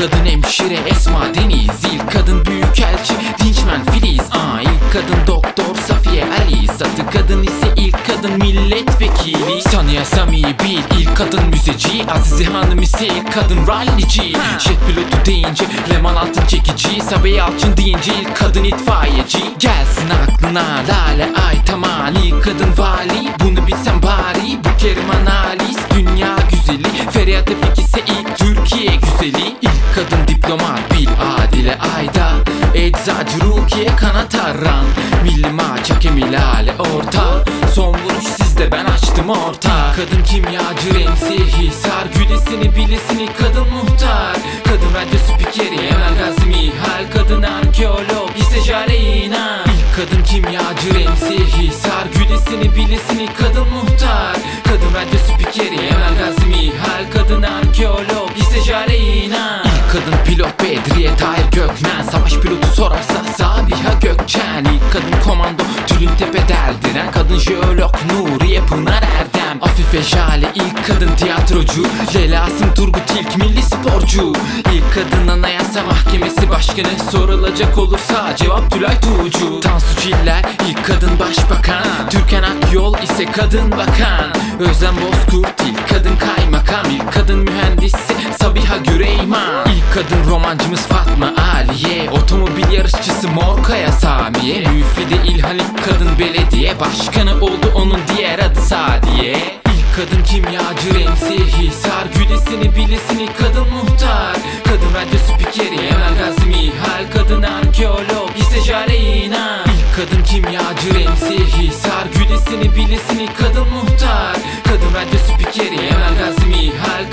kadın hemşire Esma Deniz, ilk kadın büyükelçi Dinçmen Filiz, ilk kadın doktor Safiye Ali, satı kadın ise ilk kadın milletvekili Saniye Sami'yi bil, ilk kadın müzeci Azize Hanım ise ilk kadın rallici. Jet pilotu deyince Leman Altın çekici, Sabiha Yalçın deyince ilk kadın itfaiyeci. Gelsin aklına Lale Aytaman, ilk kadın vali, bunu bilsen bari. Bu Keriman Halis, dünya güzeli. Feriha Tevfik ise ilk Türkiye güzeli. İlk kadın diplomat bil, Adile Ayda. Eczacı Rukiye Kanat Arran, Milli Maç hakemi Lale Orta. Son vuruş sizde, ben açtım orta. Kadın kimyacı Remziye Hisar, gülesini bilesini kadın muhtar. Kadın radyo spikeri Emel Gazi Mihal, kadın arkeolog ise Jale İnan. İlk kadın kimyacı Remziye Hisar, gülesini bilesini kadın muhtar. Kadın radyo spikeri Emel Gazi Mihal, kadın arkeolog ise Jale İnan. İlk kadın pilot Bedriye Tahir Gökmen, savaş pilotu sorarsa Sabiha Gökçen. İlk kadın komando Tülin Tepe deldiren, kadın jeolog Nuriye Pınar Erdem. Afife Jale ilk kadın tiyatrocu, Leyla Asım Turgut ilk milli sporcu. İlk kadın Anayasa Mahkemesi başkanı, sorulacak olursa cevap Tülay Tuğcu. Tansu Çiller ilk kadın başbakan, Türkan Akyol ise kadın bakan. Özlem Bozkurt ilk kadın kaymakam, ilk kadın mühendisi Sabiha Güreyman. İlk kadın romancımız Fatma Aliye, otomobil yarışçısı Morkaya Samiye. Müfide İlhan ilk kadın belediye başkanı oldu, onun diğer adı Sadiye. İlk kadın kimyacı Remziye Hisar, gülesini bilesini kadın muhtar. Kadın radyo spikeri Emel Gazi Mihal, kadın arkeolog ise Jale İnan. İlk kadın kimyacı Remziye Hisar, gülesini bilesini kadın muhtar. Kadın radyo spikeri Emel Gazi Mihal,